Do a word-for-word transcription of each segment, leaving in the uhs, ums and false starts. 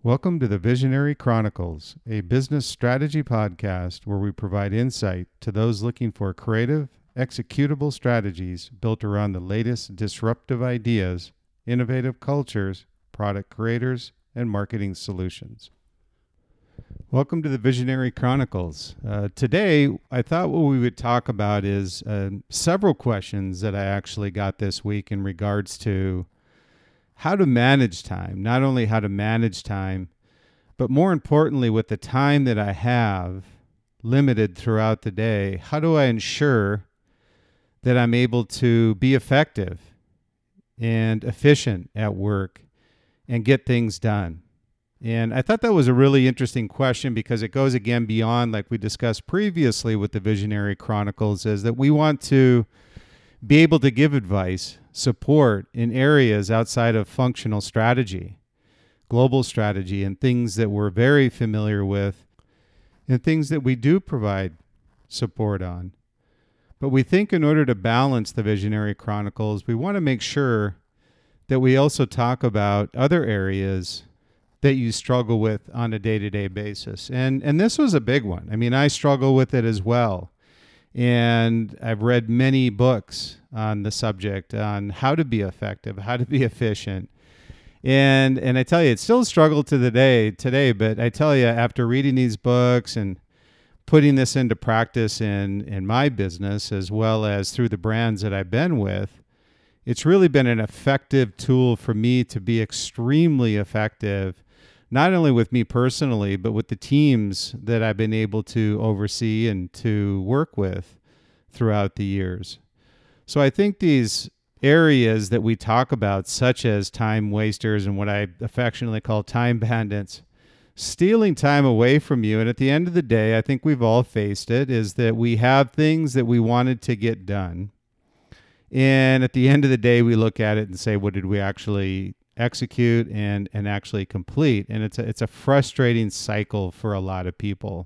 Welcome to the Visionary Chronicles, a business strategy podcast where we provide insight to those looking for creative, executable strategies built around the latest disruptive ideas, innovative cultures, product creators, and marketing solutions. Welcome to the Visionary Chronicles. Uh, today, I thought what we would talk about is uh, several questions that I actually got this week in regards to how to manage time, not only how to manage time, but more importantly, with the time that I have limited throughout the day, how do I ensure that I'm able to be effective and efficient at work and get things done? And I thought that was a really interesting question because it goes again beyond, like we discussed previously with the Visionary Chronicles, is that we want to be able to give advice, support in areas outside of functional strategy, global strategy, and things that we're very familiar with, and things that we do provide support on. But we think in order to balance the Visionary Chronicles, we want to make sure that we also talk about other areas that you struggle with on a day-to-day basis. And and this was a big one. I mean, I struggle with it as well. And I've read many books on the subject on how to be effective, how to be efficient. And and I tell you, it's still a struggle to the day today, but I tell you, after reading these books and putting this into practice in, in my business, as well as through the brands that I've been with, it's really been an effective tool for me to be extremely effective, not only with me personally, but with the teams that I've been able to oversee and to work with throughout the years. So I think these areas that we talk about, such as time wasters and what I affectionately call time bandits, stealing time away from you. And at the end of the day, I think we've all faced it, is that we have things that we wanted to get done. And at the end of the day, we look at it and say, what did we actually execute and and actually complete? And it's a, it's a frustrating cycle for a lot of people.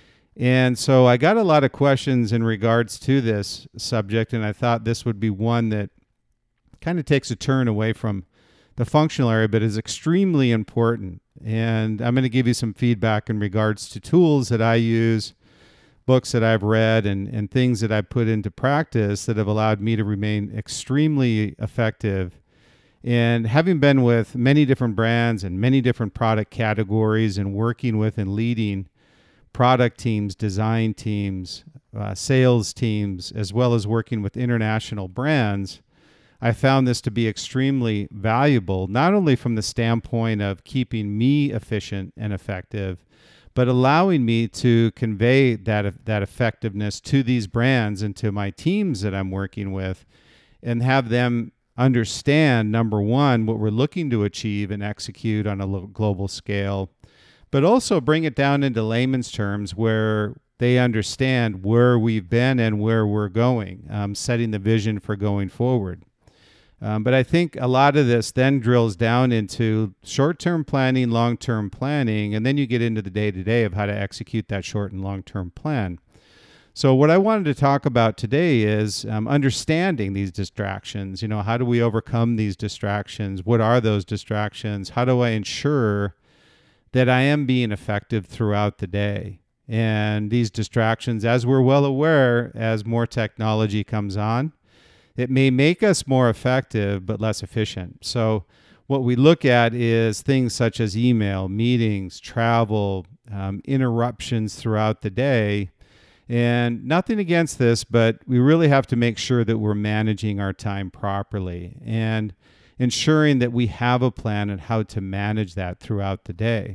And so I got a lot of questions in regards to this subject, and I thought this would be one that kind of takes a turn away from the functional area, but is extremely important. And I'm going to give you some feedback in regards to tools that I use, books that I've read, and, and things that I've put into practice that have allowed me to remain extremely effective. And having been with many different brands and many different product categories and working with and leading product teams, design teams, uh, sales teams, as well as working with international brands, I found this to be extremely valuable, not only from the standpoint of keeping me efficient and effective, but allowing me to convey that, that effectiveness to these brands and to my teams that I'm working with, and have them understand, number one, what we're looking to achieve and execute on a global scale, but also bring it down into layman's terms where they understand where we've been and where we're going, um, setting the vision for going forward. Um, but I think a lot of this then drills down into short-term planning, long-term planning, and then you get into the day-to-day of how to execute that short and long-term plan. So what I wanted to talk about today is um, understanding these distractions. You know, how do we overcome these distractions? What are those distractions? How do I ensure that I am being effective throughout the day? And these distractions, as we're well aware, as more technology comes on, it may make us more effective, but less efficient. So what we look at is things such as email, meetings, travel, um, interruptions throughout the day. And nothing against this, but we really have to make sure that we're managing our time properly and ensuring that we have a plan on how to manage that throughout the day.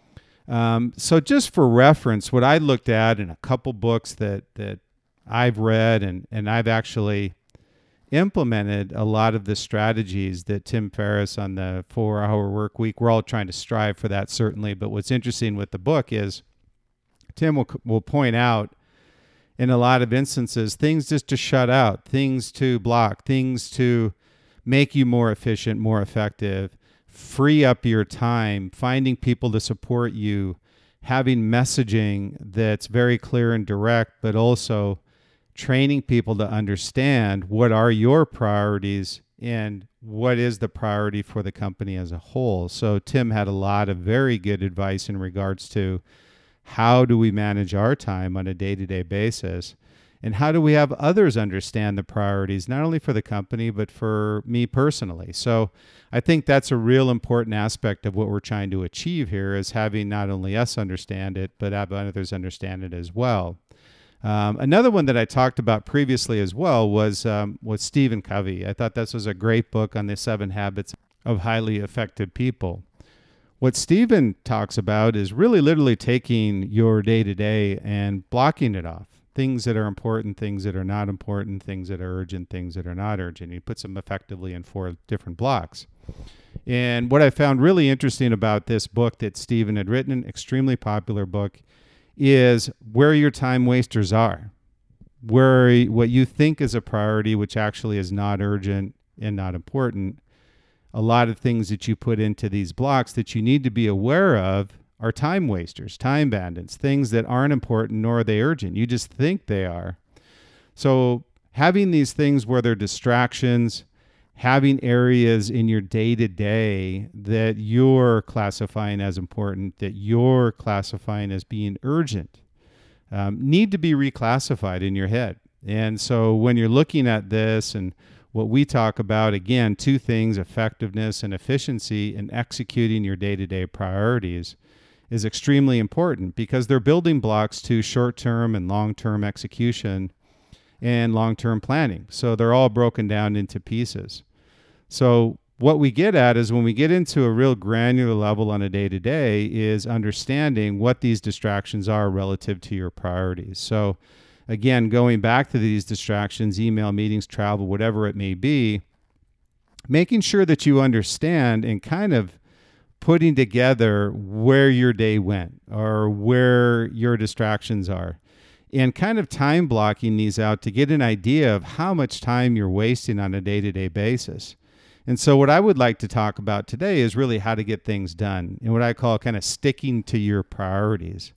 Um, so just for reference, what I looked at in a couple books that that I've read and, and I've actually implemented a lot of the strategies that Tim Ferriss on the four-hour work week, we're all trying to strive for that certainly, but what's interesting with the book is Tim will, will point out in a lot of instances, things just to shut out, things to block, things to make you more efficient, more effective, free up your time, finding people to support you, having messaging that's very clear and direct, but also training people to understand what are your priorities and what is the priority for the company as a whole. So Tim had a lot of very good advice in regards to how do we manage our time on a day-to-day basis, and how do we have others understand the priorities, not only for the company, but for me personally. So I think that's a real important aspect of what we're trying to achieve here, is having not only us understand it, but have others understand it as well. Um, another one that I talked about previously as well was um, was Stephen Covey. I thought this was a great book on the seven habits of highly effective people. What Stephen talks about is really literally taking your day-to-day and blocking it off. Things that are important, things that are not important, things that are urgent, things that are not urgent. He puts them effectively in four different blocks. And what I found really interesting about this book that Stephen had written, an extremely popular book, is where your time wasters are, where what you think is a priority, which actually is not urgent and not important. A lot of things that you put into these blocks that you need to be aware of are time wasters, time bandits, things that aren't important nor are they urgent. You just think they are. So having these things where they're distractions, having areas in your day-to-day that you're classifying as important, that you're classifying as being urgent, um, need to be reclassified in your head. And so when you're looking at this, and what we talk about, again, two things, effectiveness and efficiency in executing your day-to-day priorities, is extremely important, because they're building blocks to short-term and long-term execution and long-term planning. So they're all broken down into pieces. So what we get at is when we get into a real granular level on a day-to-day is understanding what these distractions are relative to your priorities. So again, going back to these distractions, email, meetings, travel, whatever it may be, making sure that you understand and kind of putting together where your day went or where your distractions are, and kind of time blocking these out to get an idea of how much time you're wasting on a day-to-day basis. And so what I would like to talk about today is really how to get things done, and what I call kind of sticking to your priorities.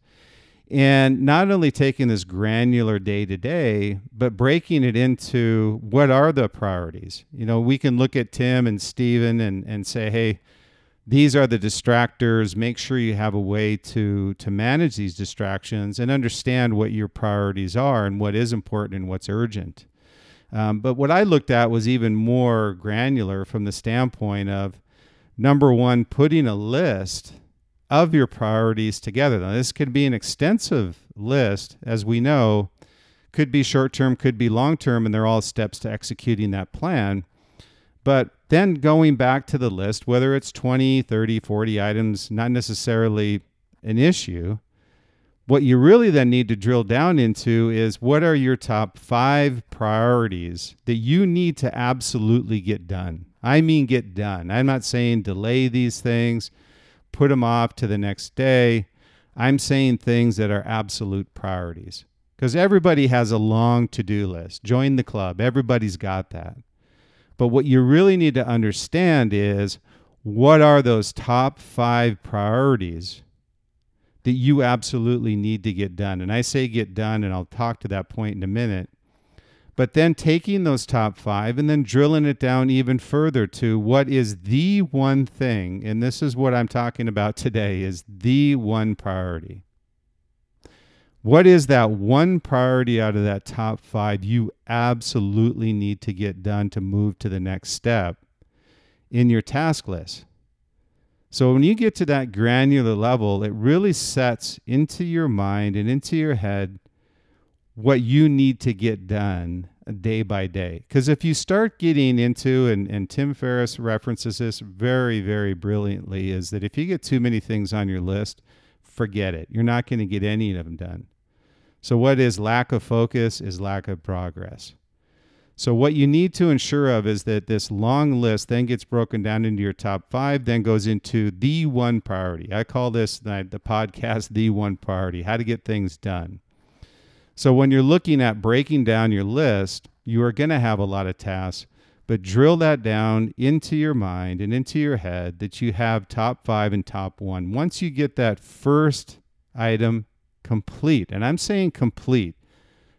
And not only taking this granular day-to-day, but breaking it into what are the priorities. You know, we can look at Tim and Stephen and, and say, hey, these are the distractors. Make sure you have a way to, to manage these distractions and understand what your priorities are and what is important and what's urgent. Um, but what I looked at was even more granular from the standpoint of, number one, putting a list of your priorities together. Now, this could be an extensive list, as we know, could be short-term, could be long-term, and they're all steps to executing that plan. But then going back to the list, whether it's twenty, thirty, forty items, not necessarily an issue. What you really then need to drill down into is, what are your top five priorities that you need to absolutely get done? I mean, get done. I'm not saying delay these things, put them off to the next day. I'm saying things that are absolute priorities, because everybody has a long to-do list. Join the club. Everybody's got that. But what you really need to understand is, what are those top five priorities that you absolutely need to get done? And I say get done, and I'll talk to that point in a minute. But then taking those top five and then drilling it down even further to what is the one thing, and this is what I'm talking about today, is the one priority. What is that one priority out of that top five you absolutely need to get done to move to the next step in your task list? So when you get to that granular level, it really sets into your mind and into your head what you need to get done day by day. Because if you start getting into, and, and Tim Ferriss references this very, very brilliantly, is that if you get too many things on your list, forget it. You're not going to get any of them done. So what is lack of focus is lack of progress. So what you need to ensure of is that this long list then gets broken down into your top five, then goes into the one priority. I call this the, the podcast, the one priority, how to get things done. So when you're looking at breaking down your list, you are going to have a lot of tasks, but drill that down into your mind and into your head that you have top five and top one. Once you get that first item complete, and I'm saying complete,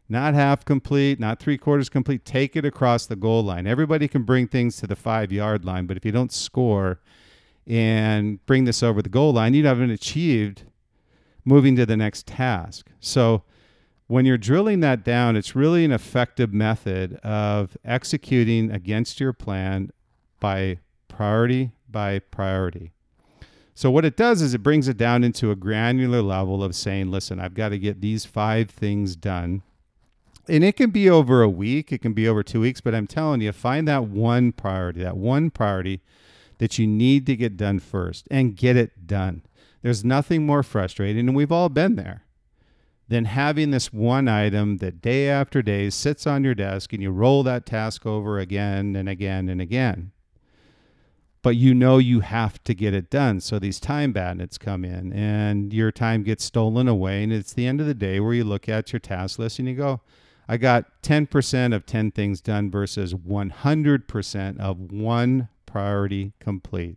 Not half complete, not three quarters complete. Take it across the goal line. Everybody can bring things to the five-yard line, but if you don't score and bring this over the goal line, you haven't achieved moving to the next task. So when you're drilling that down, it's really an effective method of executing against your plan by priority by priority. So what it does is it brings it down into a granular level of saying, listen, I've got to get these five things done. And it can be over a week, it can be over two weeks, but I'm telling you, find that one priority, that one priority that you need to get done first and get it done. There's nothing more frustrating, and we've all been there, than having this one item that day after day sits on your desk and you roll that task over again and again and again. But you know you have to get it done. So these time bandits come in and your time gets stolen away. And it's the end of the day where you look at your task list and you go, I got ten percent of ten things done versus one hundred percent of one priority complete.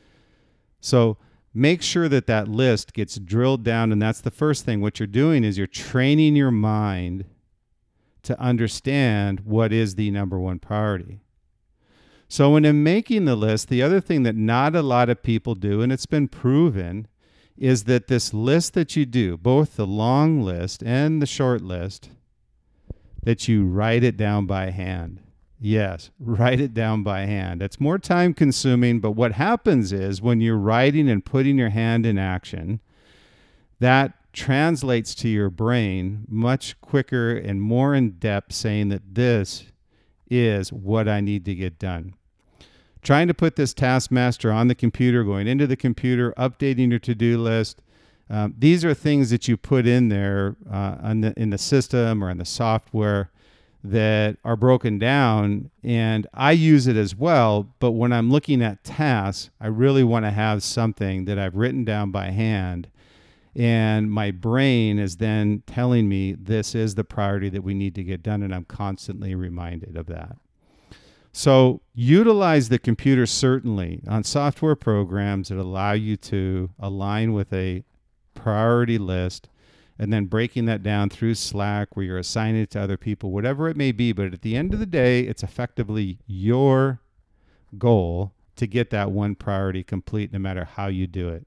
So make sure that that list gets drilled down. And that's the first thing. What you're doing is you're training your mind to understand what is the number one priority. So when I'm making the list, the other thing that not a lot of people do, and it's been proven, is that this list that you do, both the long list and the short list, that you write it down by hand. Yes, write it down by hand. It's more time consuming, but what happens is when you're writing and putting your hand in action, that translates to your brain much quicker and more in depth, saying that this is what I need to get done. Trying to put this Taskmaster on the computer, going into the computer, updating your to-do list. Um, these are things that you put in there uh, on the, in the system or in the software that are broken down, and I use it as well. But when I'm looking at tasks, I really want to have something that I've written down by hand, and my brain is then telling me this is the priority that we need to get done, and I'm constantly reminded of that. So utilize the computer certainly on software programs that allow you to align with a priority list, and then breaking that down through Slack where you're assigning it to other people, whatever it may be. But at the end of the day, it's effectively your goal to get that one priority complete no matter how you do it.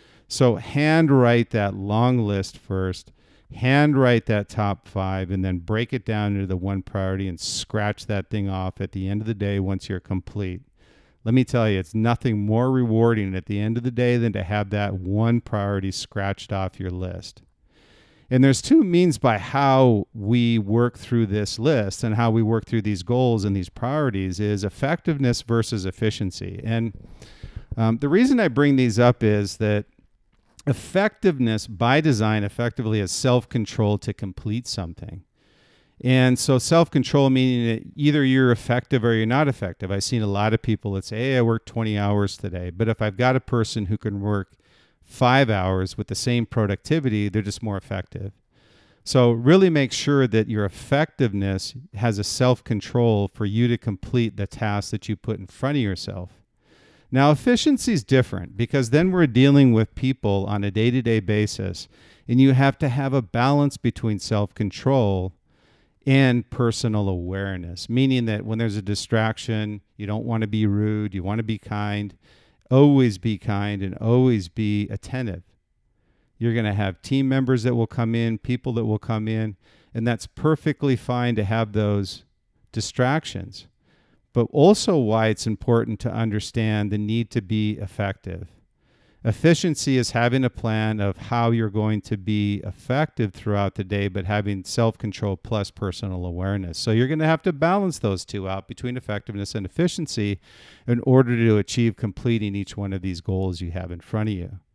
So handwrite that long list first, handwrite that top five, and then break it down into the one priority and scratch that thing off at the end of the day once you're complete. Let me tell you, it's nothing more rewarding at the end of the day than to have that one priority scratched off your list. And there's two means by how we work through this list and how we work through these goals and these priorities is effectiveness versus efficiency. And um, the reason I bring these up is that effectiveness by design effectively is self-control to complete something. And so self-control meaning that either you're effective or you're not effective. I've seen a lot of people that say, hey, I worked twenty hours today. But if I've got a person who can work five hours with the same productivity, they're just more effective. So really make sure that your effectiveness has a self-control for you to complete the task that you put in front of yourself. Now, efficiency is different because then we're dealing with people on a day-to-day basis, and you have to have a balance between self-control and personal awareness, meaning that when there's a distraction, you don't want to be rude, you want to be kind, always be kind and always be attentive. You're going to have team members that will come in, people that will come in, and that's perfectly fine to have those distractions. But also why it's important to understand the need to be effective. Efficiency is having a plan of how you're going to be effective throughout the day, but having self-control plus personal awareness. So you're going to have to balance those two out between effectiveness and efficiency in order to achieve completing each one of these goals you have in front of you.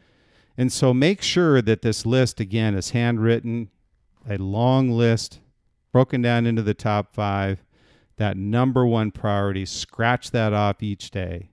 And so make sure that this list, again, is handwritten, a long list, broken down into the top five, that number one priority, scratch that off each day,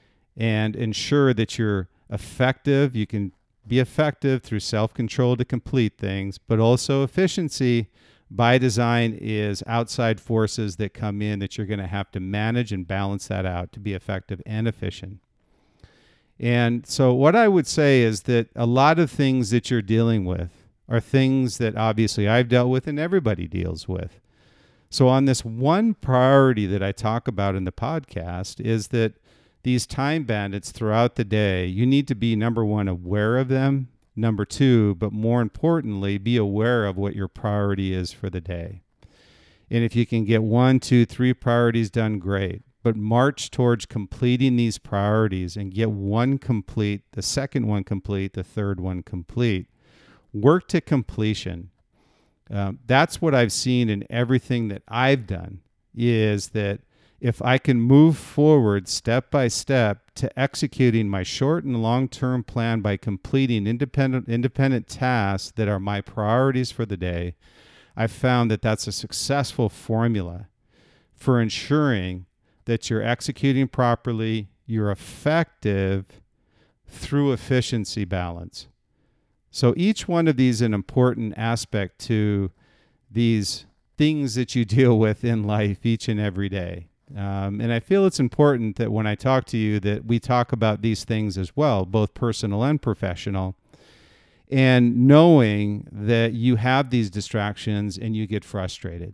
and ensure that you're effective. You can be effective through self-control to complete things, but also efficiency by design is outside forces that come in that you're going to have to manage and balance that out to be effective and efficient. And so what I would say is that a lot of things that you're dealing with are things that obviously I've dealt with and everybody deals with. So on this one priority that I talk about in the podcast is that these time bandits throughout the day, you need to be, number one, aware of them. Number two, but more importantly, be aware of what your priority is for the day. And if you can get one, two, three priorities done, great. But march towards completing these priorities and get one complete, the second one complete, the third one complete. Work to completion. Um, that's what I've seen in everything that I've done, is that if I can move forward step by step to executing my short and long-term plan by completing independent independent tasks that are my priorities for the day, I've found that that's a successful formula for ensuring that you're executing properly, you're effective through efficiency balance. So each one of these is an important aspect to these things that you deal with in life each and every day. Um, and I feel it's important that when I talk to you that we talk about these things as well, both personal and professional, and knowing that you have these distractions and you get frustrated.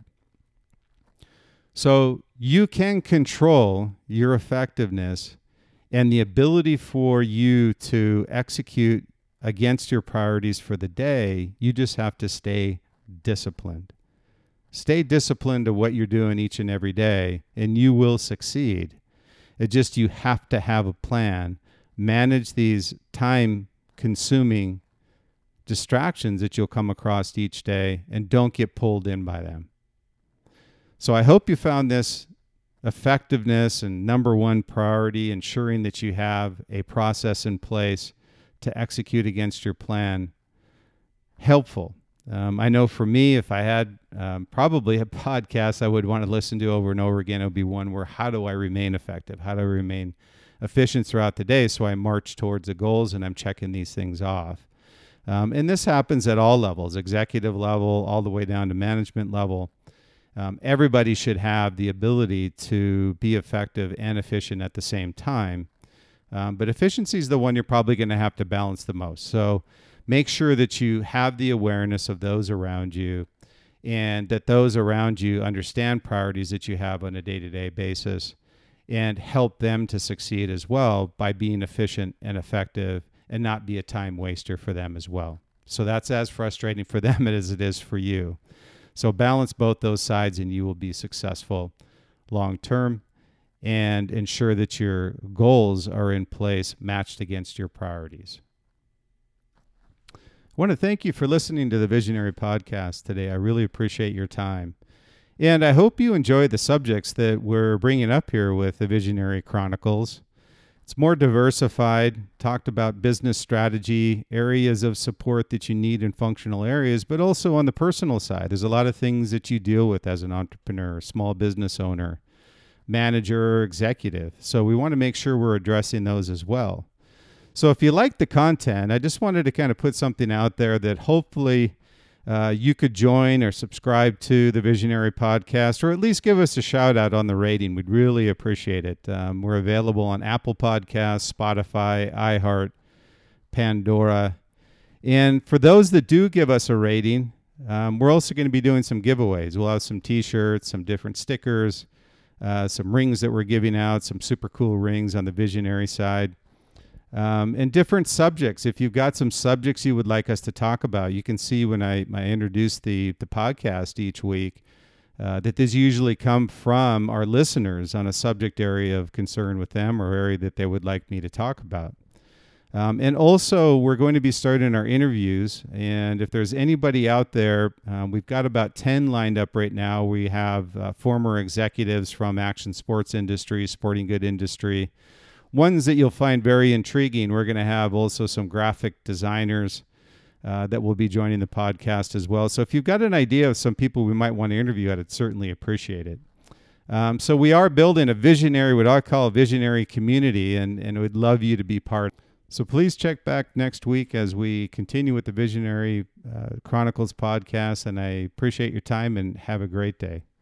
So you can control your effectiveness and the ability for you to execute against your priorities for the day. You just have to stay disciplined. Stay disciplined to what you're doing each and every day, and you will succeed. It just, you have to have a plan. Manage these time-consuming distractions that you'll come across each day, and don't get pulled in by them. So I hope you found this effectiveness and number one priority, ensuring that you have a process in place to execute against your plan, helpful. Um, I know for me, if I had um, probably a podcast I would want to listen to over and over again, it would be one where how do I remain effective? How do I remain efficient throughout the day so I march towards the goals and I'm checking these things off? Um, and this happens at all levels, executive level, all the way down to management level. Um, everybody should have the ability to be effective and efficient at the same time. Um, but efficiency is the one you're probably going to have to balance the most. So make sure that you have the awareness of those around you and that those around you understand priorities that you have on a day-to-day basis and help them to succeed as well by being efficient and effective and not be a time waster for them as well. So that's as frustrating for them as it is for you. So balance both those sides and you will be successful long-term, and ensure that your goals are in place matched against your priorities. I want to thank you for listening to the Visionary Podcast today. I really appreciate your time. And I hope you enjoy the subjects that we're bringing up here with the Visionary Chronicles. It's more diversified, talked about business strategy, areas of support that you need in functional areas, but also on the personal side. There's a lot of things that you deal with as an entrepreneur, small business owner, manager, or executive. So we want to make sure we're addressing those as well. So if you like the content, I just wanted to kind of put something out there that hopefully uh, you could join or subscribe to the Visionary Podcast, or at least give us a shout out on the rating. We'd really appreciate it. Um, we're available on Apple Podcasts, Spotify, iHeart, Pandora. And for those that do give us a rating, um, we're also going to be doing some giveaways. We'll have some t-shirts, some different stickers, uh, some rings that we're giving out, some super cool rings on the Visionary side. Um, and different subjects. If you've got some subjects you would like us to talk about, you can see when I, I introduce the, the podcast each week uh, that these usually come from our listeners on a subject area of concern with them or area that they would like me to talk about. Um, and also, we're going to be starting our interviews. And if there's anybody out there, um, we've got about ten lined up right now. We have uh, former executives from action sports industry, sporting good industry, ones that you'll find very intriguing. We're going to have also some graphic designers uh, that will be joining the podcast as well. So if you've got an idea of some people we might want to interview, I'd certainly appreciate it. Um, so we are building a visionary, what I call a visionary community, and, and we'd love you to be part. So please check back next week as we continue with the Visionary uh, Chronicles podcast, and I appreciate your time and have a great day.